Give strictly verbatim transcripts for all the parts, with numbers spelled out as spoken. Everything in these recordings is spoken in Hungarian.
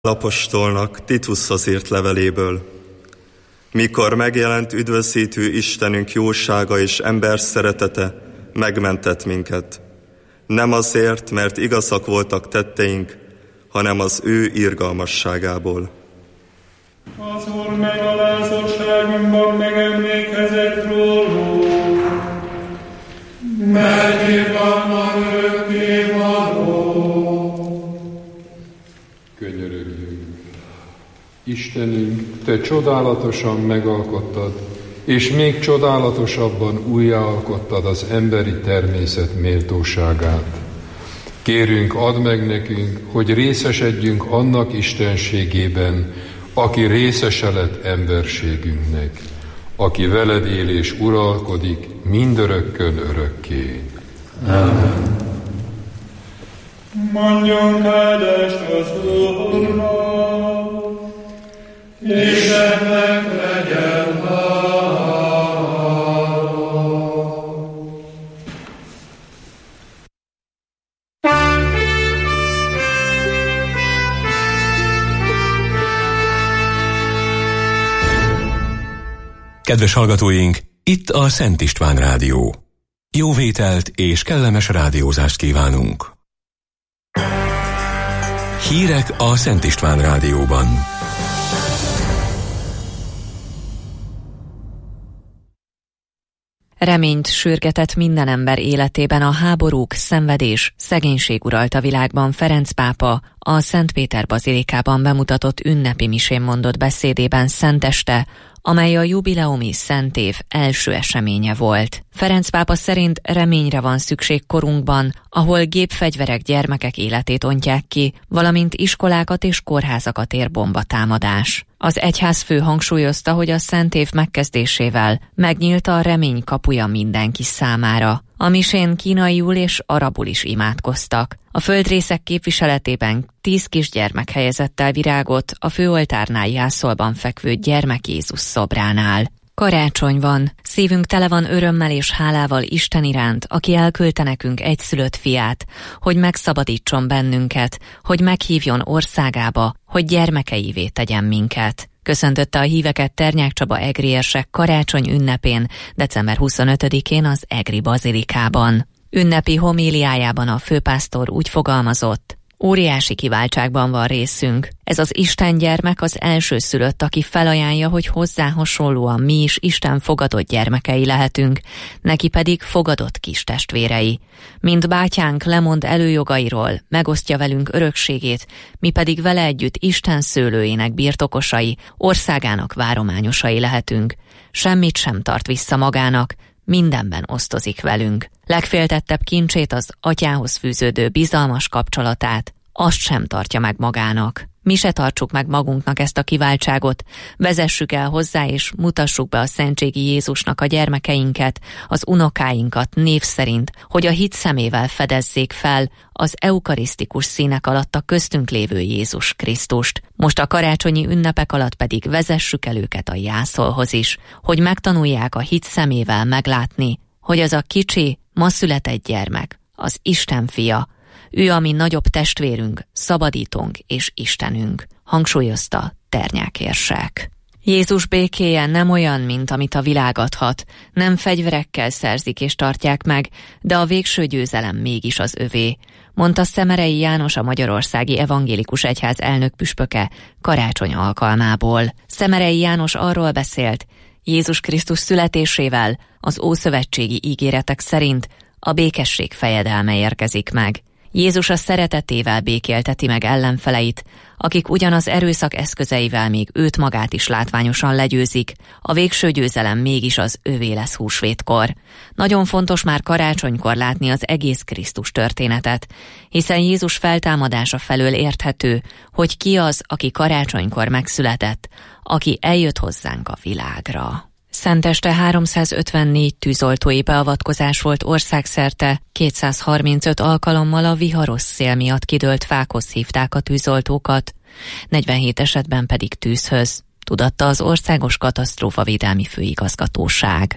apostolnak Titushoz írt leveléből. Mikor megjelent üdvözítő Istenünk jósága és ember szeretete, megmentett minket. Nem azért, mert igazak voltak tetteink, hanem az ő irgalmasságából. Az Úr megalázottságunkban megemlékezett rólunk, mert irgalmat örökké való. Könyörögjünk! Istenünk, Te csodálatosan megalkottad, és még csodálatosabban újjáalkottad az emberi természet méltóságát. Kérünk, add meg nekünk, hogy részesedjünk annak istenségében, aki részese lett emberségünknek, aki veled él és uralkodik mindörökkön örökké. Amen. Mondjunk áldást az Úrnak, Istennek legyen hála. Kedves hallgatóink, itt a Szent István Rádió. Jó vételt és kellemes rádiózást kívánunk. Hírek a Szent István Rádióban. Reményt sürgetett minden ember életében a háborúk, szenvedés, szegénység uralta világban Ferenc pápa a Szent Péter bazilikában bemutatott ünnepi misén mondott beszédében szenteste, amely a jubileumi szentév első eseménye volt. Ferenc pápa szerint reményre van szükség korunkban, ahol gépfegyverek gyermekek életét ontják ki, valamint iskolákat és kórházakat ér bombatámadás. Az egyházfő hangsúlyozta, hogy a szentév megkezdésével megnyílt a remény kapuja mindenki számára. A misén kínaiul és arabul is imádkoztak. A földrészek képviseletében tíz kisgyermek helyezett el virágot a főoltárnál jászolban fekvő gyermek Jézus szobránál. Karácsony van, szívünk tele van örömmel és hálával Isten iránt, aki elküldte nekünk egyszülött fiát, hogy megszabadítson bennünket, hogy meghívjon országába, hogy gyermekeivé tegyen minket. Köszöntötte a híveket Ternyák Csaba egri érsek karácsony ünnepén, december huszonötödikén az egri bazilikában. Ünnepi homíliájában a főpásztor úgy fogalmazott: óriási kiváltságban van részünk. Ez az Isten gyermek az elsőszülött, aki felajánlja, hogy hozzá hasonlóan mi is Isten fogadott gyermekei lehetünk, neki pedig fogadott kis testvérei. Mint bátyánk lemond előjogairól, megosztja velünk örökségét, mi pedig vele együtt Isten szőlőjének birtokosai, országának várományosai lehetünk. Semmit sem tart vissza magának, mindenben osztozik velünk. Legféltettebb kincsét, az atyához fűződő bizalmas kapcsolatát, azt sem tartja meg magának. Mi se tartsuk meg magunknak ezt a kiváltságot, vezessük el hozzá és mutassuk be a szentségi Jézusnak a gyermekeinket, az unokáinkat név szerint, hogy a hit szemével fedezzék fel az eukarisztikus színek alatt a köztünk lévő Jézus Krisztust. Most a karácsonyi ünnepek alatt pedig vezessük el őket a jászolhoz is, hogy megtanulják a hit szemével meglátni, hogy az a kicsi, ma született gyermek, az Isten fia, ő a mi nagyobb testvérünk, szabadítónk és Istenünk, hangsúlyozta Ternyák érsek. Jézus békéje nem olyan, mint amit a világ adhat, nem fegyverekkel szerzik és tartják meg, de a végső győzelem mégis az övé, mondta Szemerei János, a Magyarországi Evangélikus Egyház elnökpüspöke karácsony alkalmából. Szemerei János arról beszélt, Jézus Krisztus születésével az ószövetségi ígéretek szerint a békesség fejedelme érkezik meg. Jézus a szeretetével békélteti meg ellenfeleit, akik ugyanaz erőszak eszközeivel még őt magát is látványosan legyőzik, a végső győzelem mégis az övé lesz húsvétkor. Nagyon fontos már karácsonykor látni az egész Krisztus történetet, hiszen Jézus feltámadása felől érthető, hogy ki az, aki karácsonykor megszületett, aki eljött hozzánk a világra. Szenteste háromszázötvennégy tűzoltói beavatkozás volt országszerte, kétszázharmincöt alkalommal a viharos szél miatt kidőlt fákhoz hívták a tűzoltókat, negyvenhét esetben pedig tűzhöz, tudatta az Országos Katasztrófavédelmi Főigazgatóság.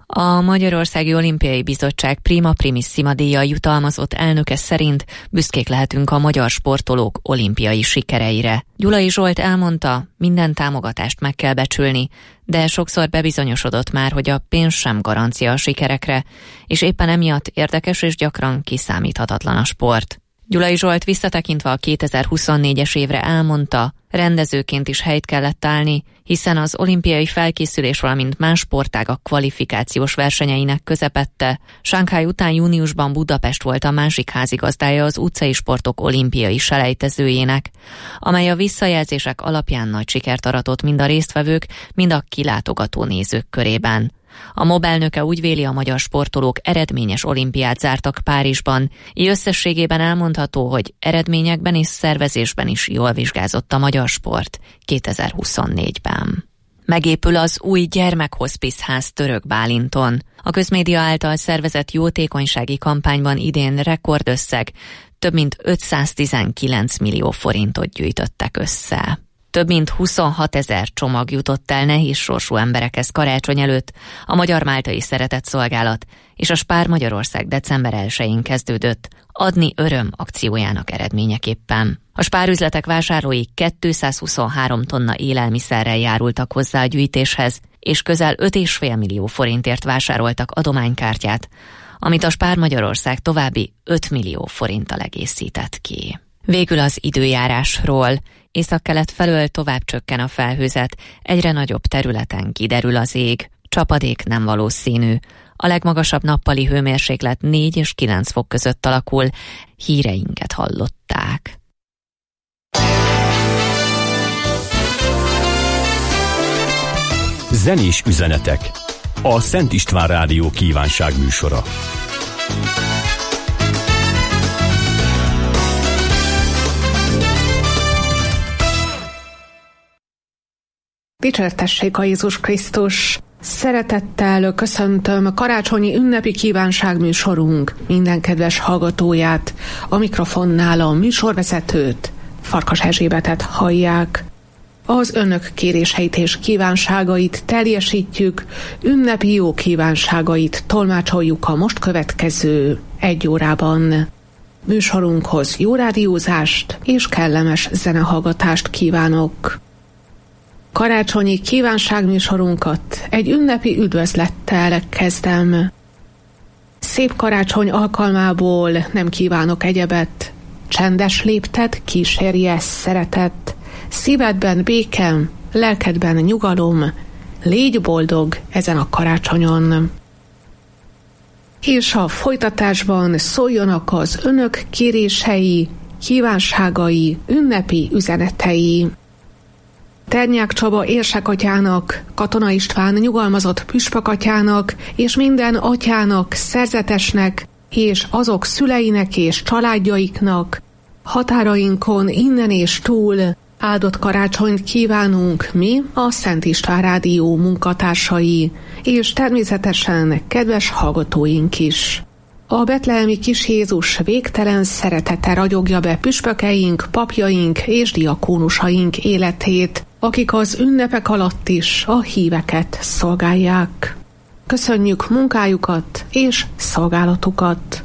A Magyarországi Olimpiai Bizottság Prima Primissima díjjal jutalmazott elnöke szerint büszkék lehetünk a magyar sportolók olimpiai sikereire. Gyulai Zsolt elmondta, minden támogatást meg kell becsülni, de sokszor bebizonyosodott már, hogy a pénz sem garancia a sikerekre, és éppen emiatt érdekes és gyakran kiszámíthatatlan a sport. Gyulai Zsolt visszatekintve a kétezer-huszonnégyes évre elmondta, rendezőként is helyt kellett állni, hiszen az olimpiai felkészülés, valamint más sportágak kvalifikációs versenyeinek közepette. Shanghai után júniusban Budapest volt a másik házigazdája az utcai sportok olimpiai selejtezőjének, amely a visszajelzések alapján nagy sikert aratott mind a résztvevők, mind a kilátogató nézők körében. A MOB elnöke úgy véli, a magyar sportolók eredményes olimpiát zártak Párizsban, így összességében elmondható, hogy eredményekben és szervezésben is jól vizsgázott a magyar sport kétezer-huszonnégyben. Megépül az új gyermekhoszpiszház Török Bálinton. A közmédia által szervezett jótékonysági kampányban idén rekordösszeg, több mint ötszáztizenkilenc millió forintot gyűjtöttek össze. Több mint huszonhat ezer csomag jutott el nehézsorsú emberekhez karácsony előtt, a Magyar-Máltai Szeretetszolgálat és a Spár Magyarország december elsején kezdődött Adni Öröm akciójának eredményeképpen. A Spár üzletek vásárlói kétszázhuszonhárom tonna élelmiszerrel járultak hozzá a gyűjtéshez, és közel öt egész öt millió forintért vásároltak adománykártyát, amit a Spár Magyarország további öt millió forinttal egészített ki. Végül az időjárásról. Északkelet felől tovább csökken a felhőzet, egyre nagyobb területen kiderül az ég, csapadék nem valószínű. A legmagasabb nappali hőmérséklet négy és kilenc fok között alakul, híreinket hallották. Zenés üzenetek. A Szent István Rádió kívánságműsora. Dicsértessék a Jézus Krisztus! Szeretettel köszöntöm karácsonyi ünnepi kívánságműsorunk minden kedves hallgatóját, a mikrofonnál a műsorvezetőt, Farkas Erzsébetet hallják. Az önök kéréseit és kívánságait teljesítjük, ünnepi jó kívánságait tolmácsoljuk a most következő egy órában. Műsorunkhoz jó rádiózást és kellemes zenehallgatást kívánok. Karácsonyi kívánságműsorunkat egy ünnepi üdvözlettel kezdem. Szép karácsony alkalmából nem kívánok egyebet, csendes léptet kísérje szeretet, szívedben békem, lelkedben nyugalom, légy boldog ezen a karácsonyon. És a folytatásban szóljanak az önök kérései, kívánságai, ünnepi üzenetei. Ternyák Csaba érsekatyának, Katona István nyugalmazott püspökatyának és minden atyának, szerzetesnek és azok szüleinek és családjaiknak, határainkon innen és túl áldott karácsonyt kívánunk mi, a Szent István Rádió munkatársai, és természetesen kedves hallgatóink is. A betlehemi kis Jézus végtelen szeretete ragyogja be püspökeink, papjaink és diakónusaink életét, akik az ünnepek alatt is a híveket szolgálják. Köszönjük munkájukat és szolgálatukat!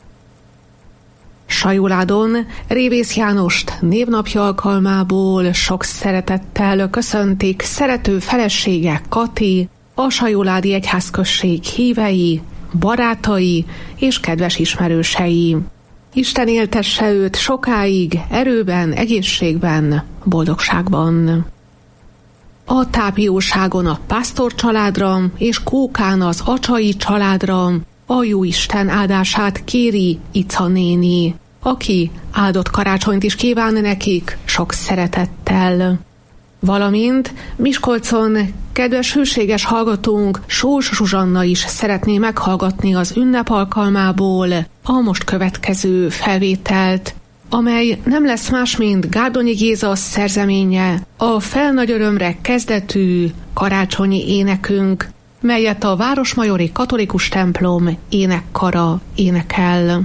Sajóládon Révész Jánost névnapja alkalmából sok szeretettel köszöntik szerető felesége Kati, a Sajóládi Egyházközség hívei, barátai és kedves ismerősei. Isten éltesse őt sokáig, erőben, egészségben, boldogságban. A tápióságon a pásztor családra és Kókán az acsai családra a Jóisten áldását kéri Ica néni, aki áldott karácsonyt is kíván nekik sok szeretettel. Valamint Miskolcon kedves hűséges hallgatónk Sós Zsuzsanna is szeretné meghallgatni az ünnep alkalmából a most következő felvételt, amely nem lesz más, mint Gárdonyi Géza szerzeménye, a Fel nagy örömre kezdetű karácsonyi énekünk, melyet a Városmajori Katolikus Templom énekkara énekel.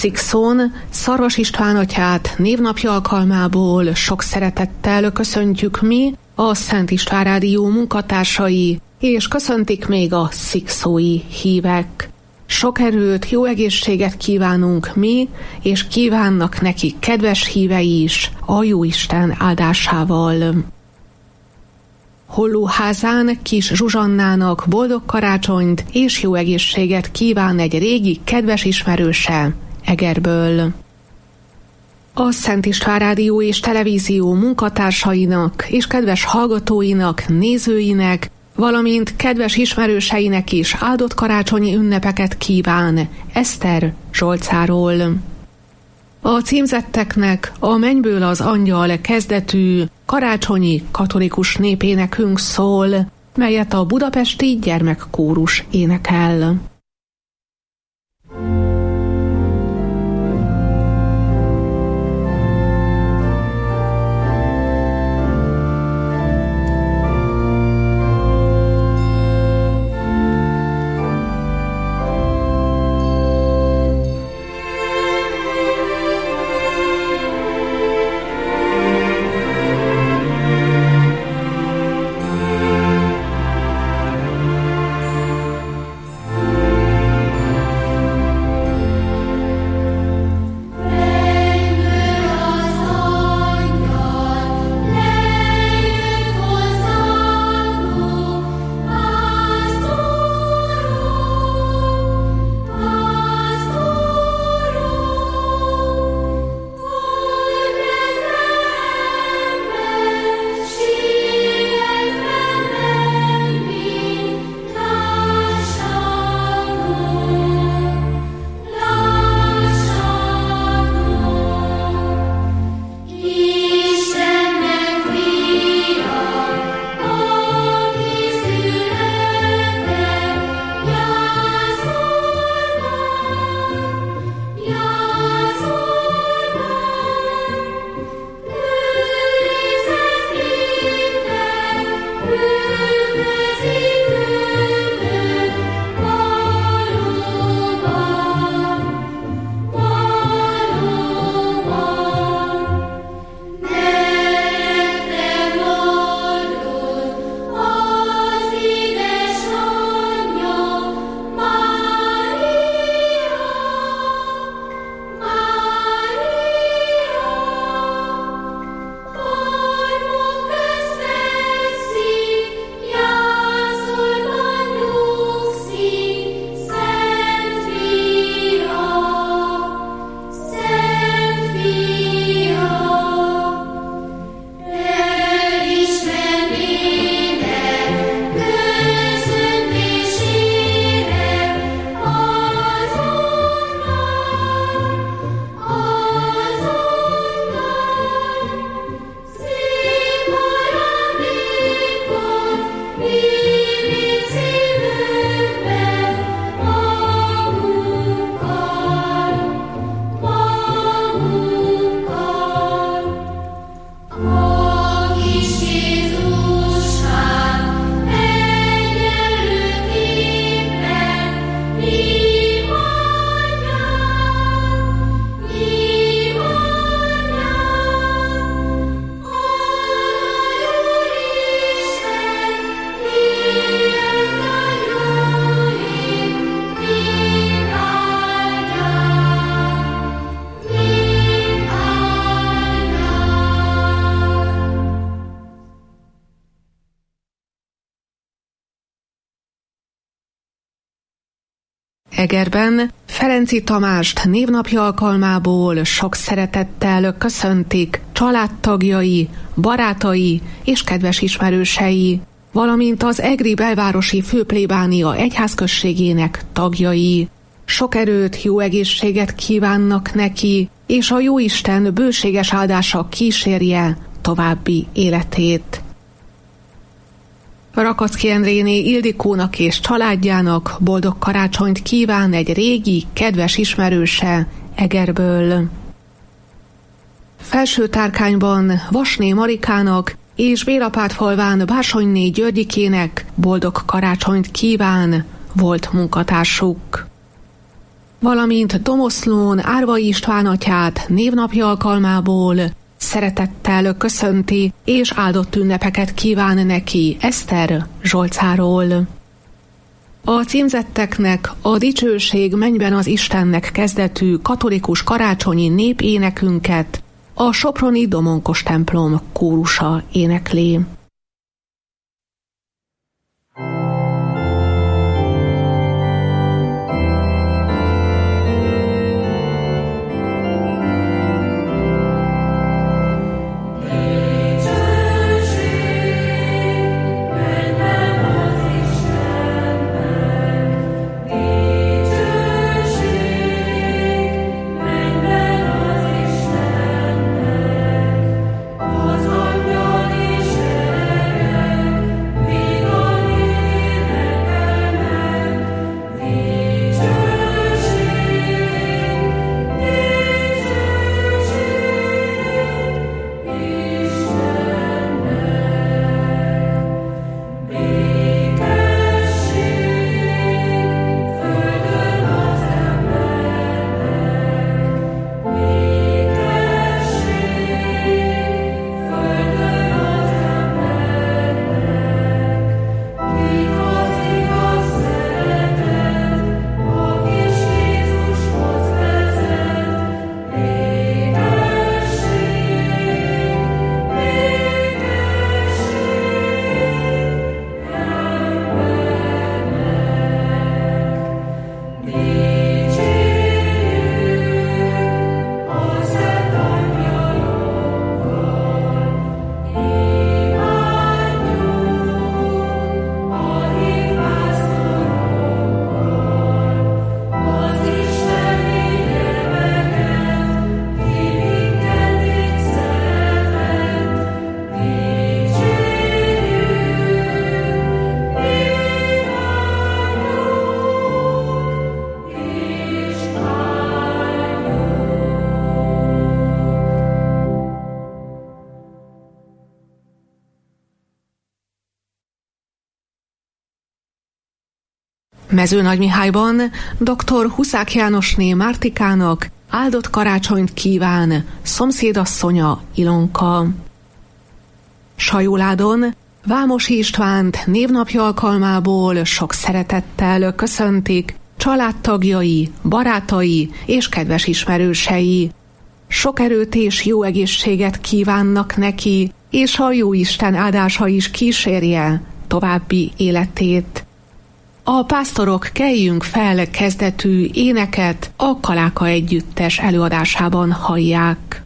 Szikszón Szarvas István atyát névnapja alkalmából sok szeretettel köszöntjük mi, a Szent István Rádió munkatársai, és köszöntik még a szikszói hívek. Sok erőt, jó egészséget kívánunk mi, és kívánnak neki kedves hívei is a Jóisten áldásával. Hollóházán Kis Zsuzsannának boldog karácsonyt és jó egészséget kíván egy régi kedves ismerőse Egerből. A Szent István Rádió és Televízió munkatársainak és kedves hallgatóinak, nézőinek, valamint kedves ismerőseinek is áldott karácsonyi ünnepeket kíván Eszter Zsolcáról. A címzetteknek a Mennyből az angyal kezdetű karácsonyi katolikus népénekünk szól, melyet a budapesti gyermekkórus énekel. Egerben Ferenci Tamást névnapja alkalmából sok szeretettel köszöntik családtagjai, barátai és kedves ismerősei, valamint az egri belvárosi főplébánia egyházközségének tagjai. Sok erőt, jó egészséget kívánnak neki, és a Jóisten bőséges áldása kísérje további életét. Rakocki Endréné Ildikónak és családjának boldog karácsonyt kíván egy régi, kedves ismerőse Egerből. Felsőtárkányban Vasné Marikának és Bélapátfalván Bársonyné Györgyikének boldog karácsonyt kíván volt munkatársuk. valamint Domoszlón Árvai István atyát névnapja alkalmából szeretettel köszönti és áldott ünnepeket kíván neki Eszter Zsolcáról. A címzetteknek a Dicsőség mennyben az Istennek kezdetű katolikus karácsonyi népénekünket a soproni Domonkos templom kórusa énekli. Mezőnagymihályban dr. Huszák Jánosné Mártikának áldott karácsonyt kíván szomszédasszonya Ilonka. Sajóládon Vámosi Istvánt névnapja alkalmából sok szeretettel köszöntik családtagjai, barátai és kedves ismerősei. Sok erőt és jó egészséget kívánnak neki, és a Jóisten áldása is kísérje további életét. A Pásztorok Keljünk fel kezdetű éneket a Kaláka együttes előadásában hallják.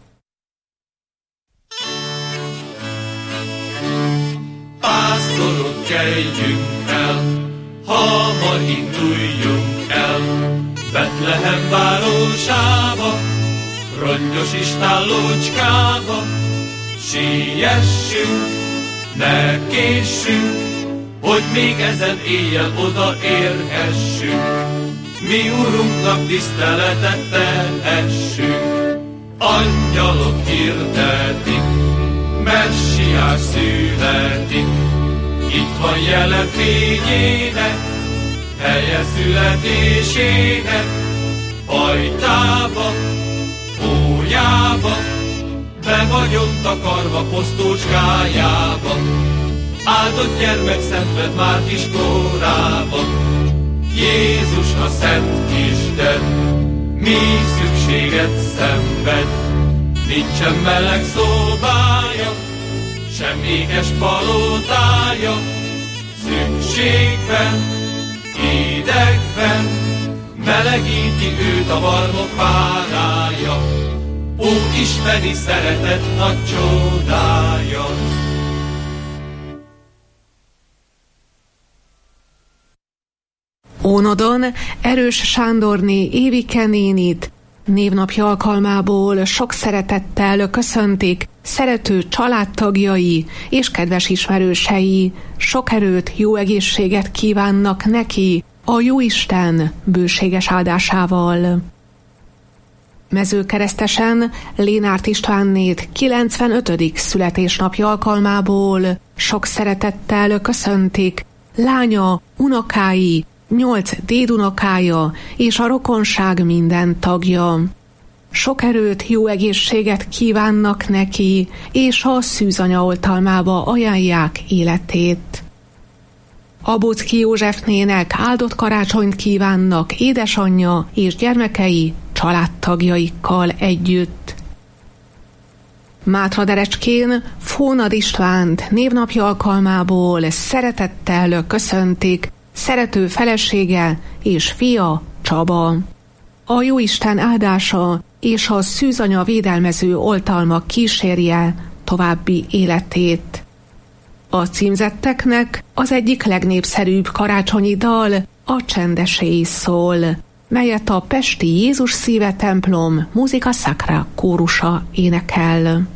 Pásztorok, keljünk fel, hamar induljunk el, Betlehem városába, rongyos istállócskába. Siessünk, ne késsünk, hogy még ezen éjjel odaérhessünk, mi Urunknak tiszteletet tehessünk. Angyalok hirdetik, Messiás születik, itt van jele fényének, helye születésének, ajtába, ójába, be vagyok takarva posztócskájába. Áldott gyermek szenved már kiskorában, Jézus a szent Isten, mi szükséget szenved. Nincsen meleg szobája, sem éges palotája, szükségben, idegben, melegíti őt a barmok párája, ó isteni szeretet nagy csodája. Ónodon Erős Sándorné Évike nénit névnapja alkalmából sok szeretettel köszöntik szerető családtagjai és kedves ismerősei. Sok erőt, jó egészséget kívánnak neki a Jóisten bőséges áldásával. Mezőkeresztesen Lénárt Istvánnét kilencvenötödik születésnapja alkalmából sok szeretettel köszöntik lánya, unokái nyolc dédunokája és a rokonság minden tagja. Sok erőt, jó egészséget kívánnak neki, és a szűzanya oltalmába ajánlják életét. Abocki Józsefnének áldott karácsonyt kívánnak édesanyja és gyermekei családtagjaikkal együtt. Mátraderecskén Fónad Istvánt névnapja alkalmából szeretettel köszöntik szerető felesége és fia Csaba. A Jóisten áldása és a szűzanya védelmező oltalma kísérje további életét. A címzetteknek az egyik legnépszerűbb karácsonyi dal a Csendesély szól, melyet a pesti Jézus Szíve templom Musica Sacra kórusa énekel.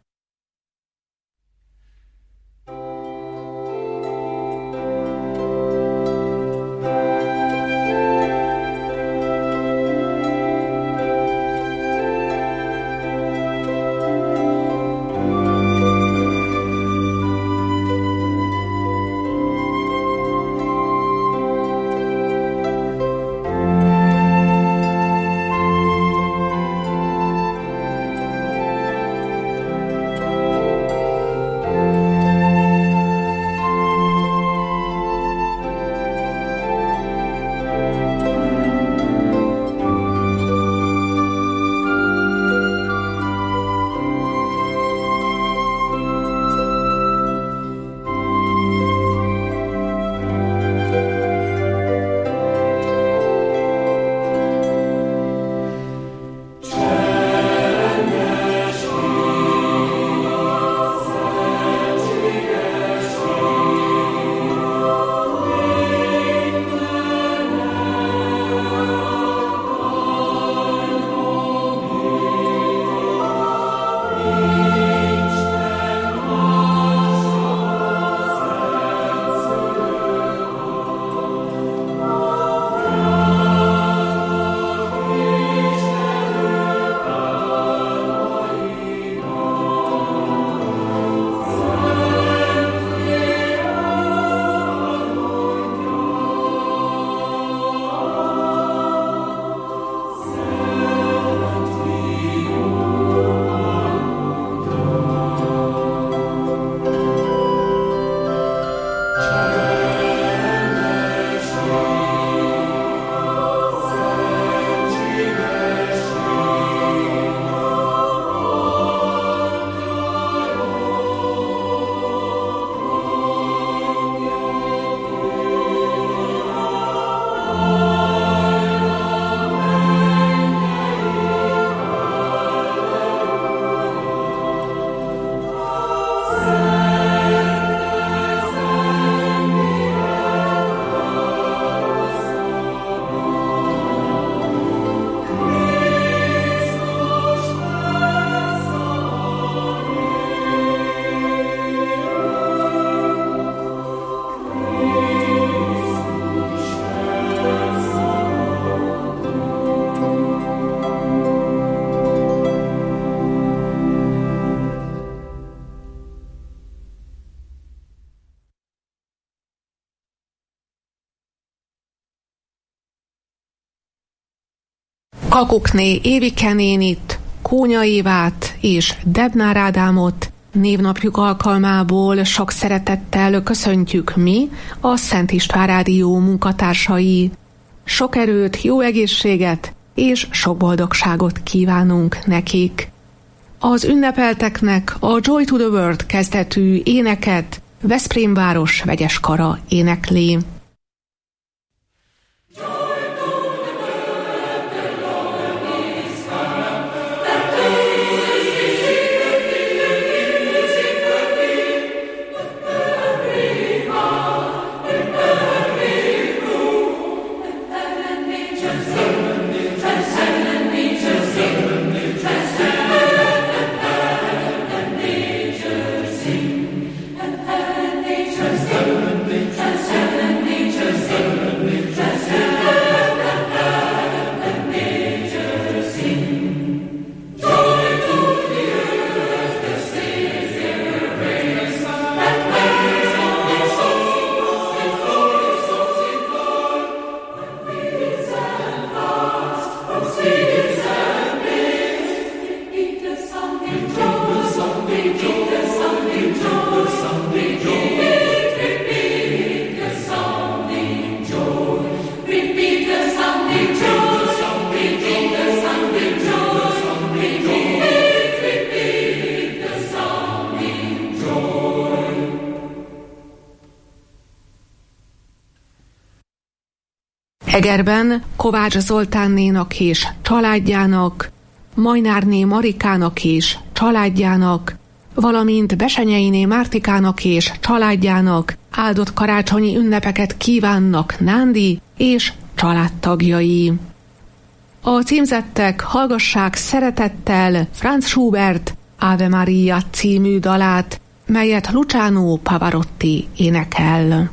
Kakukné Évike nénit, Kónya Évát és Debnár Ádámot névnapjuk alkalmából sok szeretettel köszöntjük mi, a Szent István Rádió munkatársai. Sok erőt, jó egészséget és sok boldogságot kívánunk nekik. Az ünnepelteknek a Joy to the World kezdetű éneket Veszprém város vegyes kara énekli. Heavenly, heavenly, Egerben Kovács Zoltánnénak és családjának, Majnárné Marikának és családjának, valamint Besenyeiné Mártikának és családjának áldott karácsonyi ünnepeket kívánnak Nándi és családtagjai. A címzettek hallgassák szeretettel Franz Schubert Ave Maria című dalát, melyet Luciano Pavarotti énekel.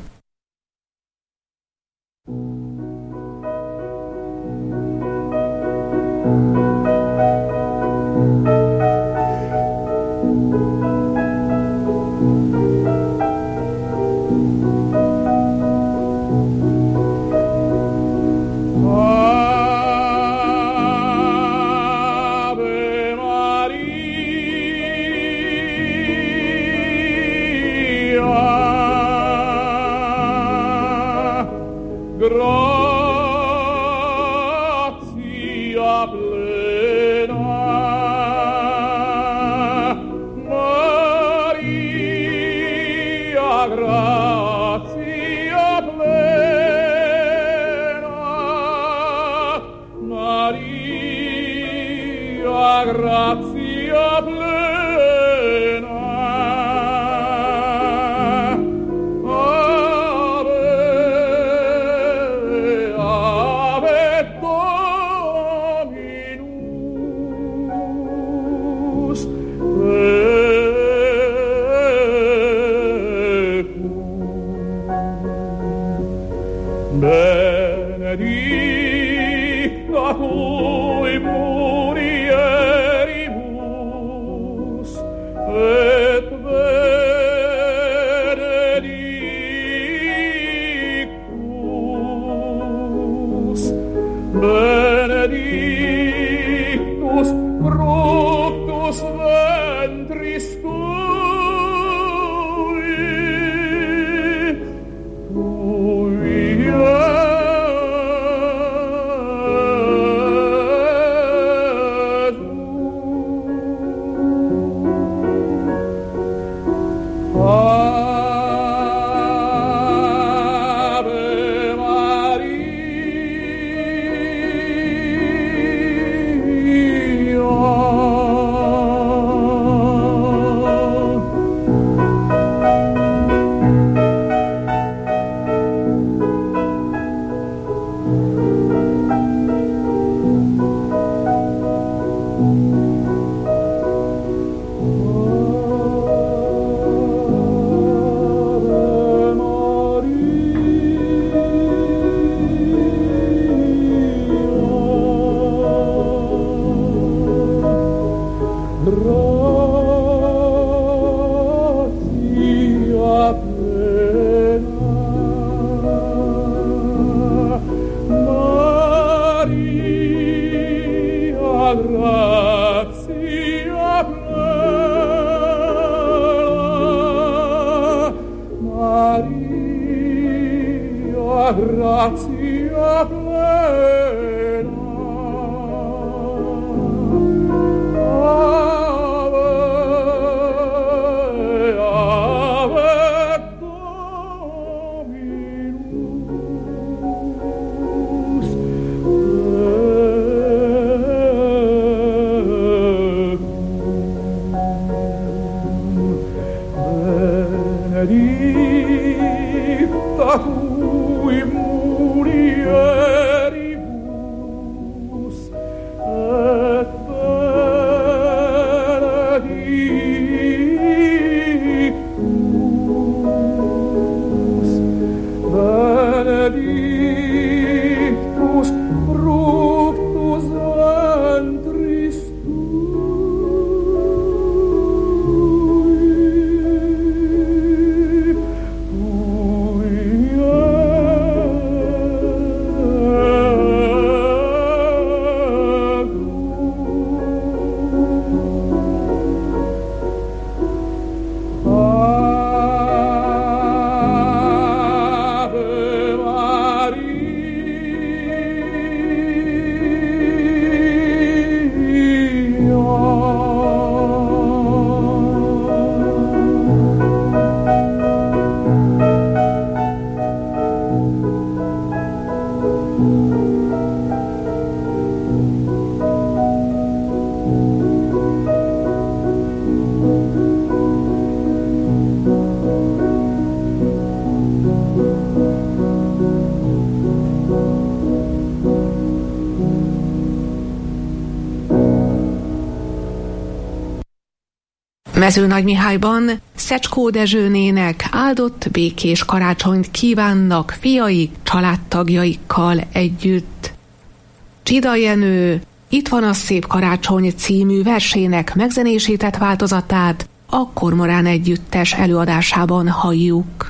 Mezőnagymihályban Szecskó Dezsőnének áldott békés karácsonyt kívánnak fiaik családtagjaikkal együtt. Csida Jenő Itt van a szép karácsony című versének megzenésített változatát a Kormorán Együttes előadásában halljuk.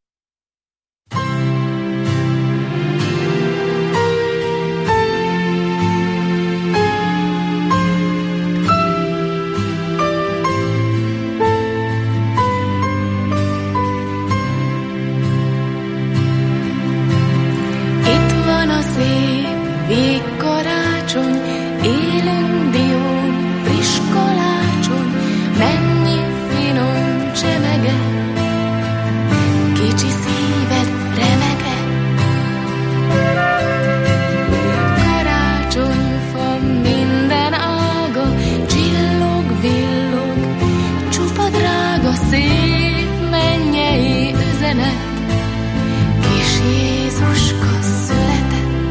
Végkarácsony, élünk dión, friss kalácson, mennyi finom csemege, kicsi szíved remege. Karácsonyfa minden ága, csillog, villog, csupa drága, szép mennyei üzenet, kis Jézuska született.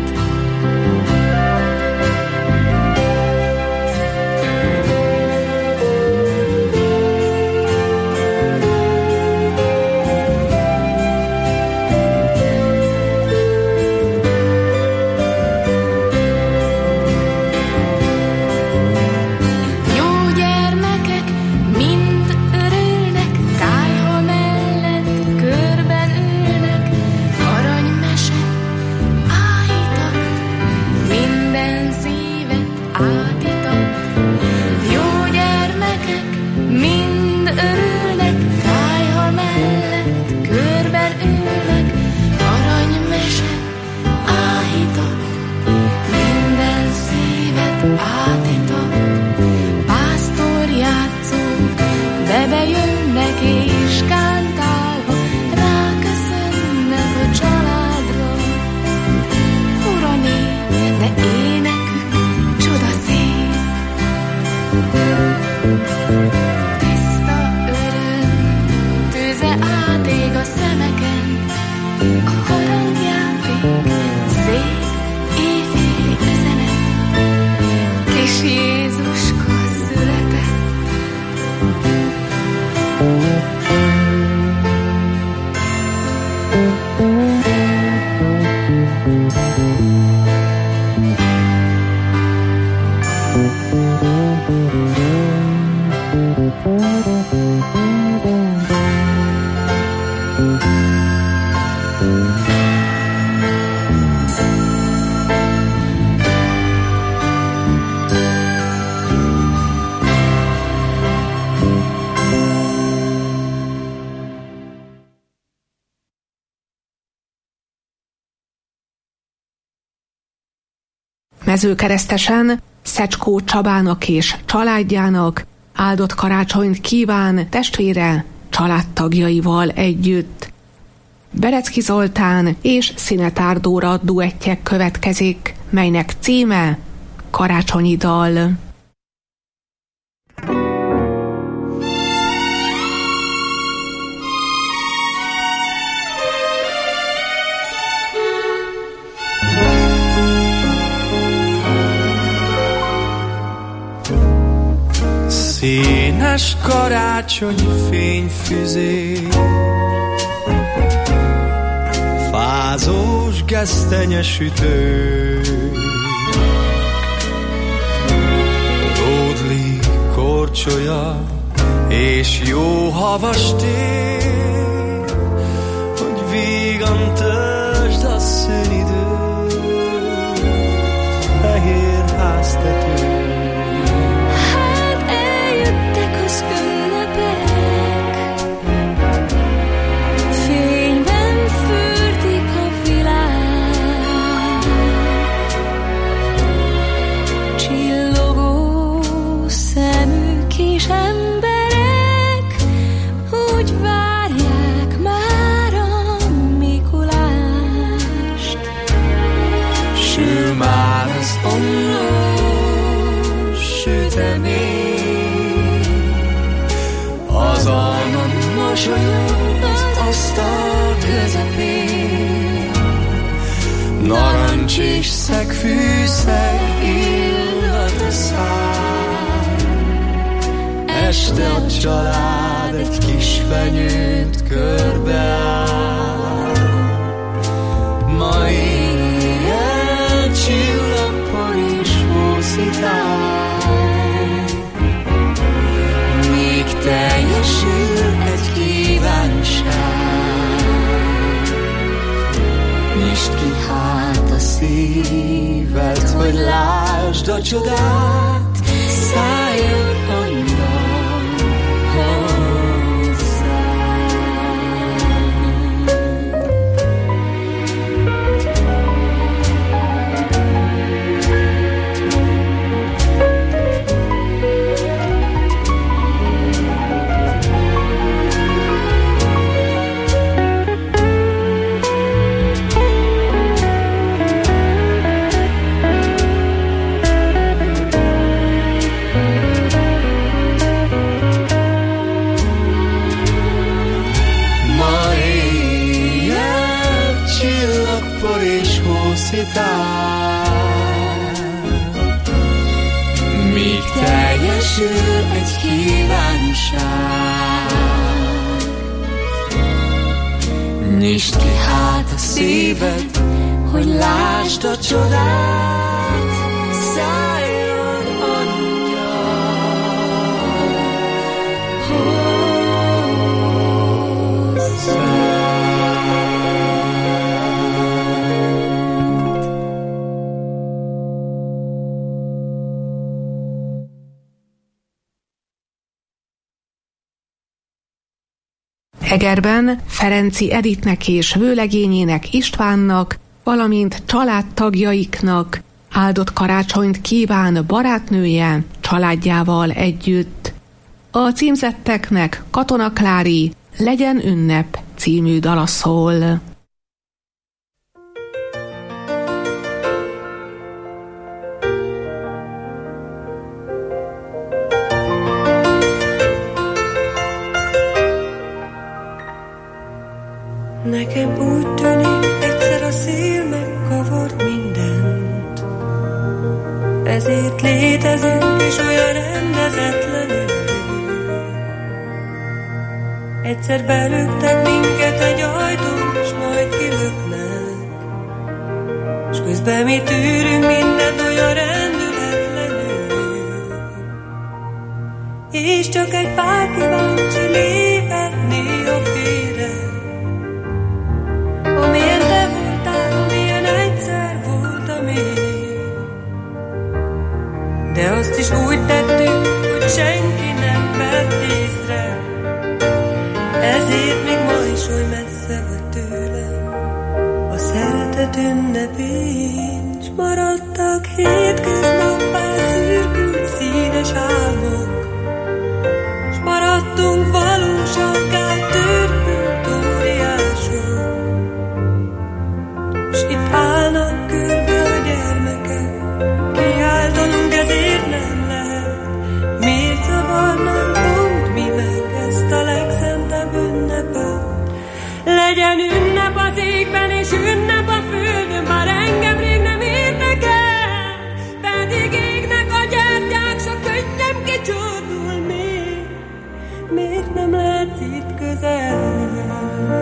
Mezőkeresztesen Szecskó Csabának és családjának áldott karácsonyt kíván testvére családtagjaival együtt. Berecki Zoltán és Szinetár Dóra duettje következik, melynek címe Karácsonyi dal. Színes karácsonyi fényfüzér, fázós gesztenyesütő, ródli korcsolya és jó havas tél, hogy vígan töltsd a szünidőt, fehér háztető. Fényben fürdik a világ, csillogó szemű kis emberek úgy várják már a Mikulást. Sül már az omlós sütemény, az alma mosolyog az asztal közepén, narancs és szegfűszer illat a szár, este a család egy kis fenyőt körbeáll. Ma éjjel csillagpor és hószitál, még teljesül egy kívánság. Nyisd ki hát a szíved, hogy lásd a csodát, szálljon angyal hozzád. Míg teljesül egy kívánság. Nyisd ki hát a szíved, hogy lásd a csodát, szálljon angyal hozzád. Egerben Ferenci Editnek és vőlegényének Istvánnak, valamint családtagjaiknak áldott karácsonyt kíván barátnője családjával együtt. A címzetteknek Katona Klári Legyen ünnep című dala szól. Nekem úgy tűnik, egyszer a szél megkavart mindent, ezért létezünk és olyan rendezetlenül. Egyszer belöktek minket egy ajtón, s majd kilöknek, s közben mi tűrünk mindent olyan rendületlenül. És csak egy pár kíváncsi lépett néha félre, amilyen te voltál, amilyen egyszer voltam én. De azt is úgy tettük, hogy senki nem vett észre, ezért még ma is oly messze vagy tőlem. A szeretet ünnepén s maradtak hétköznappá szürkült színes álmok, s maradtunk valósaggá törpült óriások. S itt állnak körbe a gyermekek, kiáltanunk ezért nem lehet. Miért zavarnánk pont mi meg ezt a legszentebb ünnepet? Legyen ünnep az égben és ünnep a földön, már engem rég nem érdekel. Pedig égnek a gyertyák, s a könnyem kicsordul még. Miért nem lehetsz itt közel?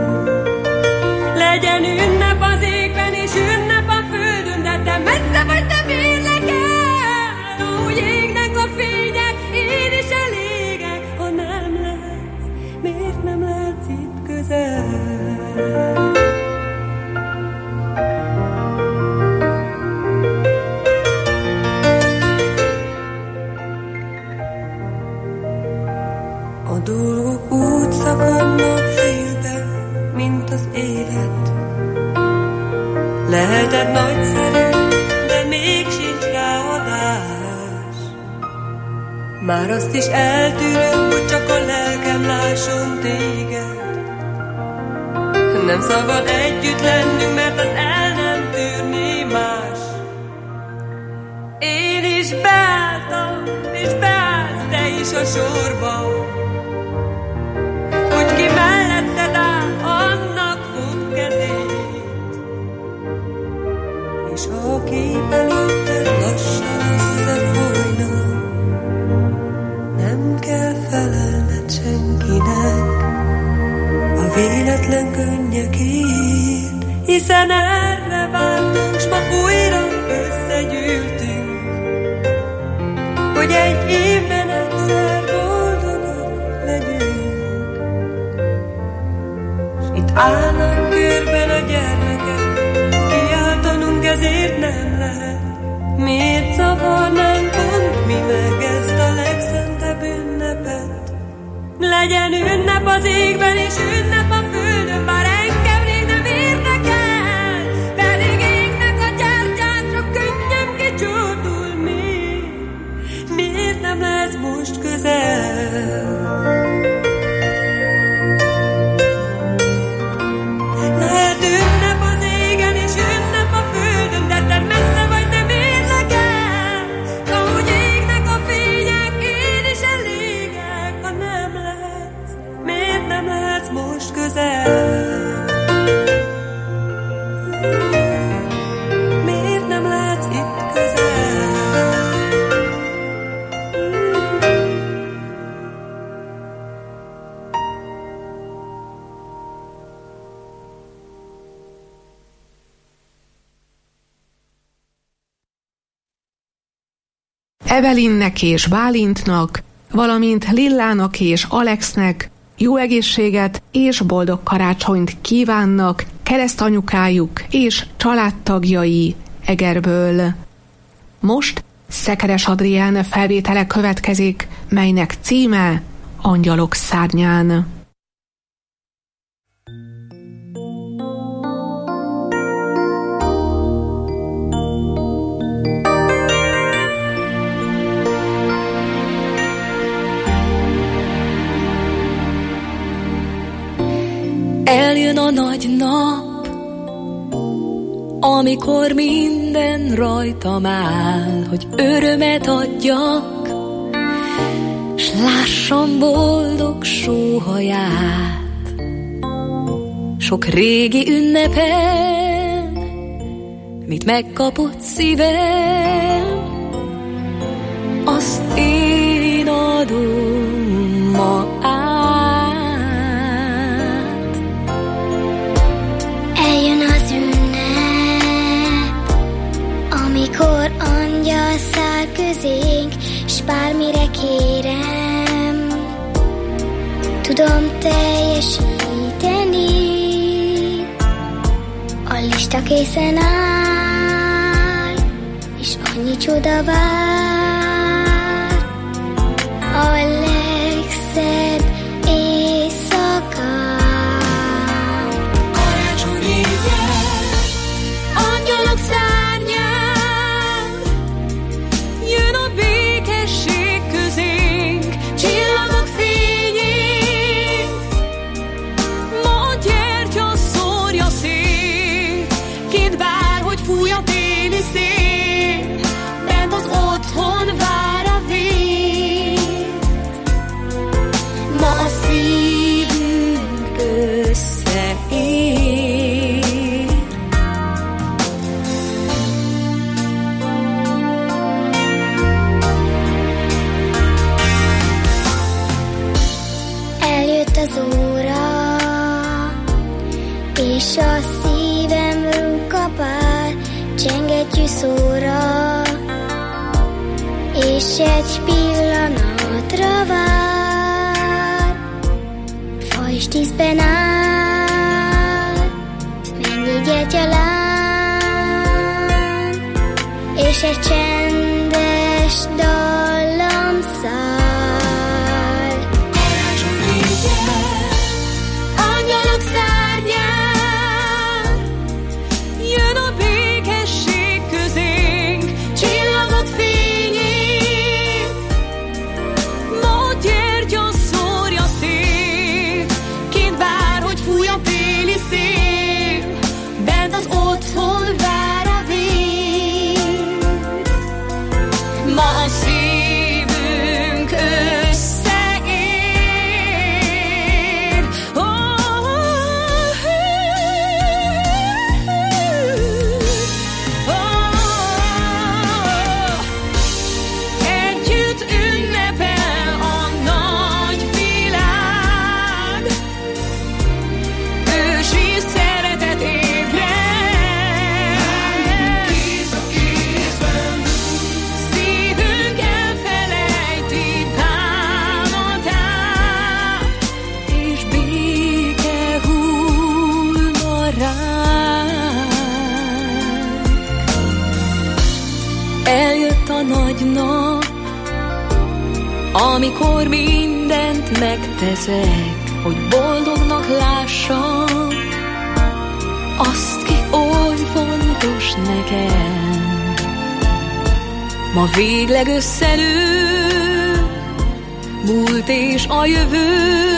Legyen ünnep az égben és ünnep a földön, de te messze vagy, te mérlek el. Ahogy égnek a fények, én is elégek. Ha nem lehetsz, miért nem lehetsz itt közel? A dolgok úgy szakadnak félbe, mint az élet. Lehetett nagyszerű, de még sincs rá adás. Már azt is eltűröm, hogy csak a lelkem lásson téged. Nem szabad együtt lennünk, mert az el nem tűrni más. Én is beálltam, és beállsz te is a sorba. Hogy ki melletted áll, annak fog kezét. És ha a kép előtted lassan összefolyna, nem kell fel. hiszen erre vártunk, s ma újra összegyűltünk, hogy egy évben egyszer boldogok legyünk. S itt állnak körben a gyermekek, kiáltanunk ezért nem lehet. Miért zavarnánk pont mi meg ezt a legszentebb ünnepet? Legyen ünnep az égben és ünnep a földön, bár engem rég nem érdekel, pedig égnek a gyertyát csak könnyen kicsordul. Mi? Miért nem lesz most közel? Lehet ünnep az égen és ünnep a földön, de te messze vagy, nem érdekel. Ahogy égnek a fények, én is elégek, ha nem lehetsz. Miért nem lehetsz most közel? Miért nem lehetsz itt közel? Evelinnek és Bálintnak, valamint Lillának és Alexnek jó egészséget és boldog karácsonyt kívánnak keresztanyukájuk és családtagjai Egerből. Most Szekeres Adrián felvétele következik, melynek címe Angyalok szárnyán. Eljön a nagy nap, amikor minden rajtam áll, hogy örömet adjak, s lássam boldog sóhaját. Sok régi ünnepen, mit megkapott szívem, azt én adom ma át. Eljön az ünnep, amikor angyal száll közénk, s bármire kérem, tudom teljesíteni. A lista készen áll, és annyi csoda vár. A legszebb éjszakán. Karácsony éjjel, angyalok szárnyán, jön a békesség közénk, csillagok fényét. Ma a gyertya szórja szét, kint bárhogy fúj a téli szél, bent az otthon vár a vét. Ma a szívünk összeér. Eljött az óra, és a szívem rúgkapál, csengettyű szóra, és egy pillanatra vár. Fa és tízben áll, mennyi gyertyalán, és egy csendes dallam szál. Karácsony éjjel, angyalok szárnyán, jön a békesség közénk, csillagok fényét. Ma a gyertya szórja szét, kint bárhogy fúj a téli szél, bent az otthon vár a vét. a nagy nap, amikor mindent megteszek, hogy boldognak lássam azt, ki oly fontos nekem. Ma végleg összelő múlt és a jövő,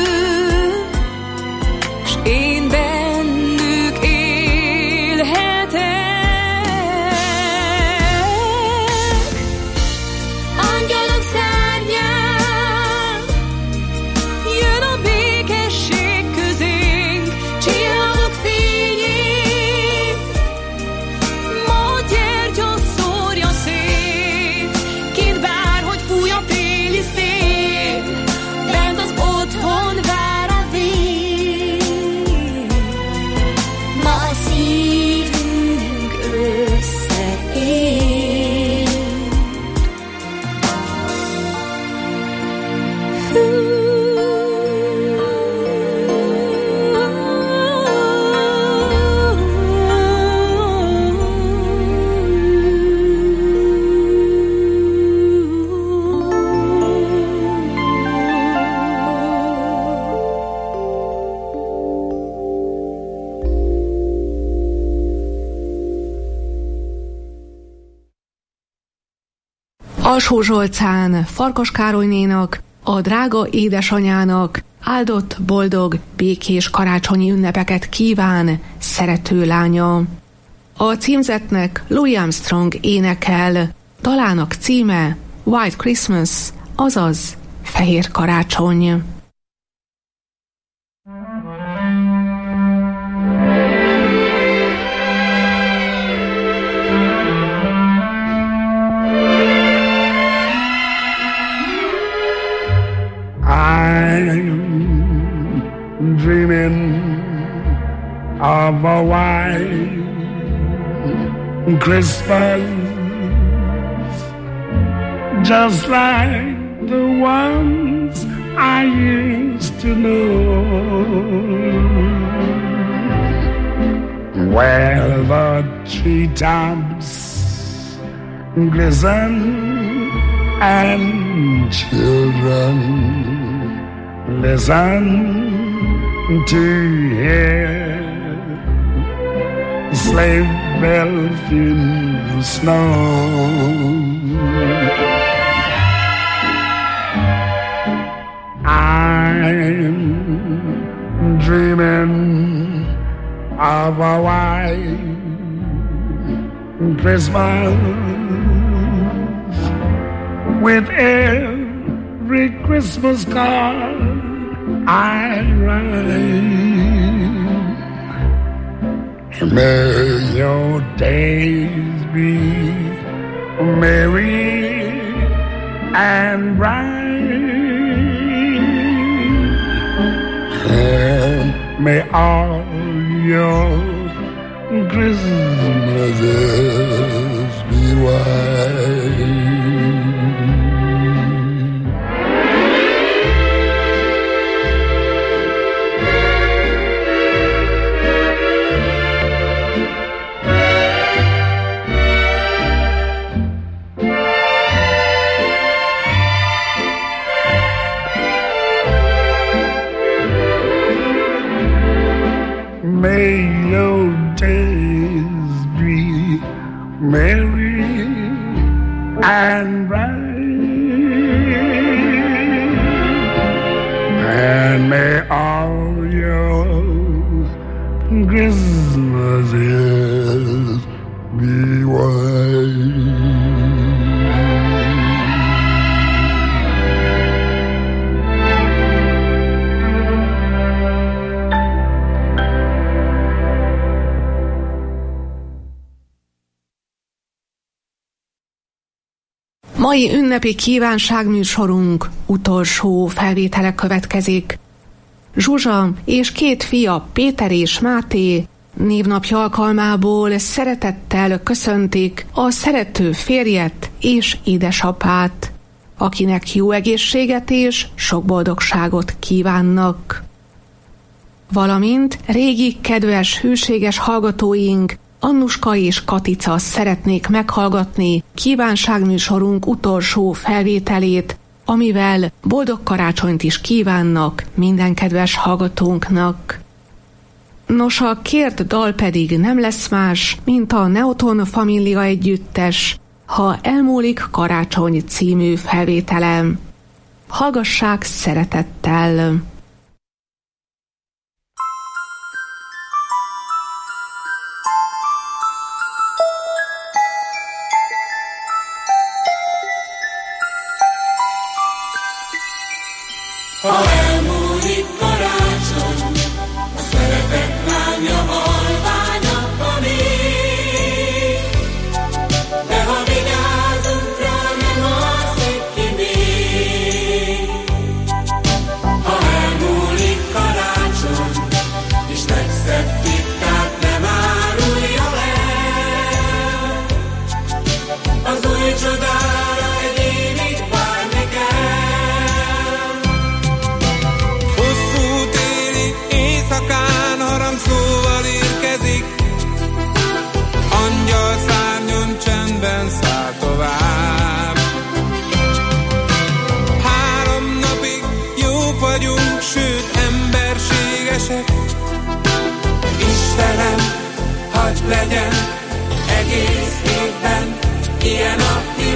s én bennük élhetek. Angyalok szárnyán jön a békesség közénk, csillagok fényét ma gyertya szórja szét. Kint bárhogy fúj a téli szél, bent az otthon vár a vég. Ma a szívünk összeér. Alsó Zsolcán Farkas Károlynénak, a drága édesanyának áldott, boldog, békés karácsonyi ünnepeket kíván szerető lánya. A címzetnek Louis Armstrong énekel, dalának címe White Christmas, azaz Fehér Karácsony. I'm dreaming of a white Christmas, just like the ones I used to know, where the treetops glisten and children listen to hear sleigh bells in the snow. I'm dreaming of a white Christmas, with every Christmas card I write. May your days be merry and bright, and may all your Christmases be white. May your days be merry and bright, and may all your Christmases be white. Mai ünnepi kívánságműsorunk utolsó felvétele következik. Zsuzsa és két fia, Péter és Máté névnapja alkalmából szeretettel köszöntik a szerető férjet és édesapát, akinek jó egészséget és sok boldogságot kívánnak. Valamint régi kedves, hűséges hallgatóink Annuska és Katica szeretnék meghallgatni kívánságműsorunk utolsó felvételét, amivel boldog karácsonyt is kívánnak minden kedves hallgatónknak. Nos, a kért dal pedig nem lesz más, mint a Neoton Família együttes Ha elmúlik karácsony című felvételem. Hallgassák szeretettel! Ha elmúlik karácsony, a szeretet lángja halványabb ég. De ha vigyázunk rá, nem alszik ki még. Ha elmúlik karácsony, és legszebb titkát nem árulja el, az új csodára egy évig várni kell. Hosszú téli éjszakán harangszóval érkezik, angyal szárnyon csendben száll tovább. Három napig jók vagyunk, sőt emberségesek. Istenem, hadd legyen egész évben ilyen a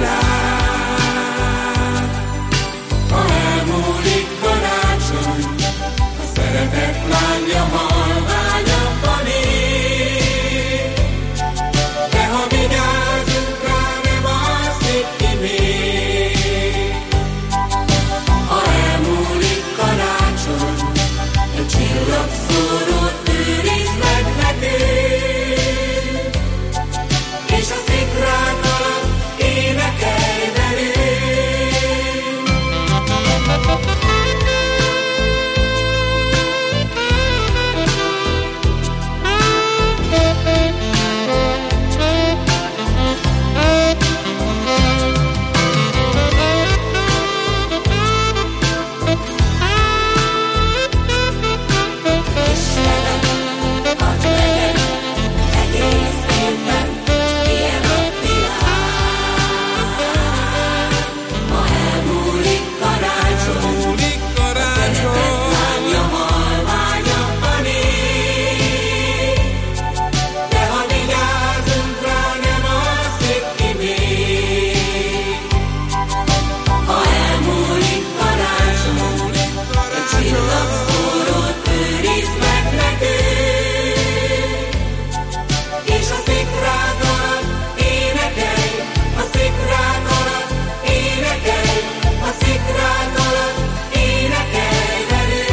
világ. Ha elmúlik karácsony, a szeretet lángja halványabban ég. De ha vigyázunk rá, nem alszik ki még. Ha elmúlik karácsony, egy csillagszórót őriz meg nekünk, és a szikrák alatt énekelj velünk. Istenem, hadd legyen egész évben ilyen a világ. Ha elmúlik karácsony, a szeretet lángja halványabban ég. De ha vigyázunk rá, nem alszik ki még. Ha elmúlik karácsony, egy csillagszórót őriz meg nekünk, és a szikrák alatt énekelj, a szikrák alatt énekelj, a szikrák alatt énekelj velünk.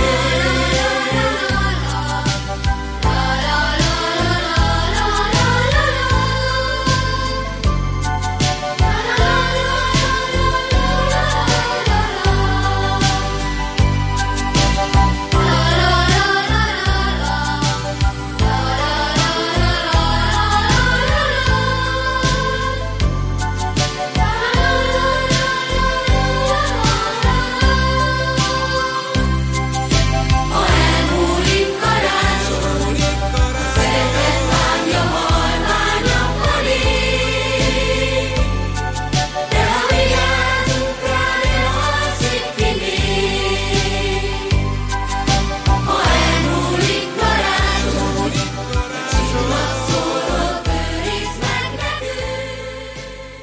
Ha elmúlik karácsony, a szeretet lángja halványabban ég. De ha vigyázunk rá, nem alszik ki még. Ha elmúlik karácsony, egy csillagszórót őriz meg nekünk.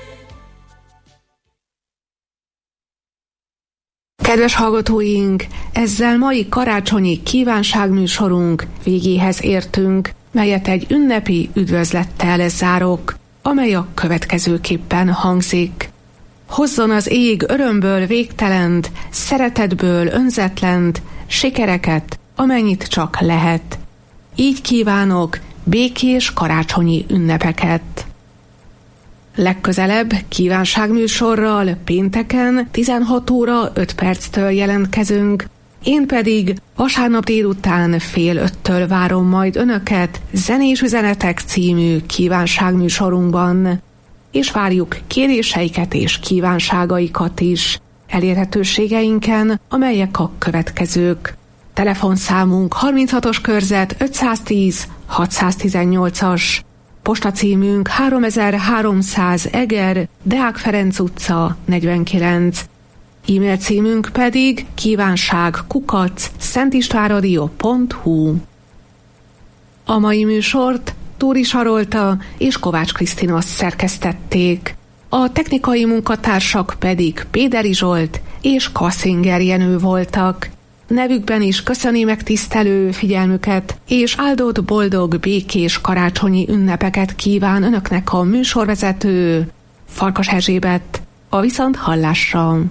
Kedves hallgatóink, ezzel mai karácsonyi kívánságműsorunk végéhez értünk, melyet egy ünnepi üdvözlettel zárok, amely a következőképpen hangzik. Hozzon az ég örömből végtelent, szeretetből önzetlent, sikereket, amennyit csak lehet. Így kívánok békés karácsonyi ünnepeket. Legközelebb kívánságműsorral pénteken tizenhat óra öt perctől jelentkezünk, én pedig vasárnap délután fél öttől várom majd önöket Zenés Üzenetek című kívánságműsorunkban, és várjuk kéréseiket és kívánságaikat is elérhetőségeinken, amelyek a következők. Telefonszámunk harminchatos körzet ötszáztíz hatszáztizennyolcas, Postacímünk háromezer-háromszáz Eger, Deák Ferenc utca negyvenkilenc. E-mail címünk pedig kívánság kukac szentistvánradio pont hu. A mai műsort Tóri Sarolta és Kovács Krisztina szerkesztették. A technikai munkatársak pedig Péderi Zsolt és Kassinger Jenő voltak. Nevükben is köszöni megtisztelő figyelmüket, és áldott, boldog, békés karácsonyi ünnepeket kíván önöknek a műsorvezető Farkas Erzsébet. A viszont hallásra!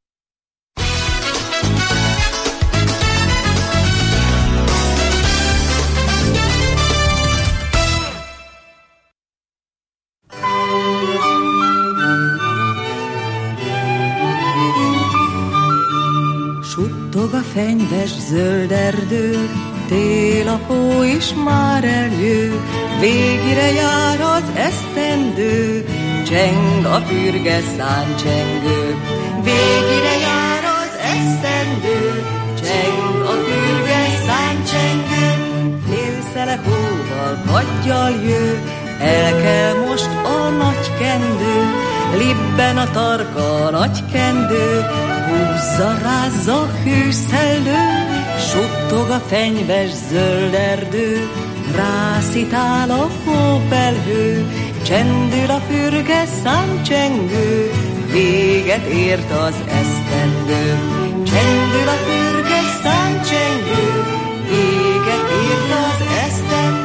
Suttog a fenyves zöld erdő, tél a hó is már eljő, végire jár az esztendő, cseng a fürge száncsengő. Végire jár az esztendő, cseng a fürge száncsengő. Félszele hóval, kaggyal jő, el kell most a nagy kendő, libben a tarka nagy kendő, húzza, rázza hűszellő, suttog a fenyves zöld erdő, rászitál a hófelhő, csendül a fürge száncsengő, véget ért az esztendő. Csendül a fürge száncsengő, véget ért az esztendő.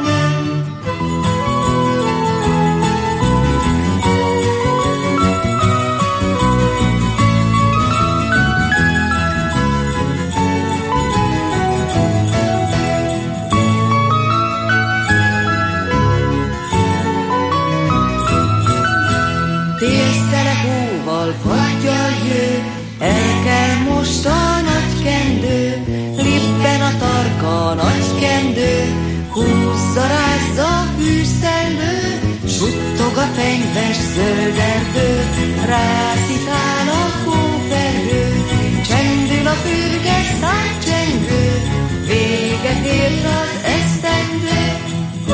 Fagyjal jő, el kell most a nagy kendő, libben a tarka nagy kendő, húzza, rázza hűszellő, suttog a fenyves zöld erdő, rászik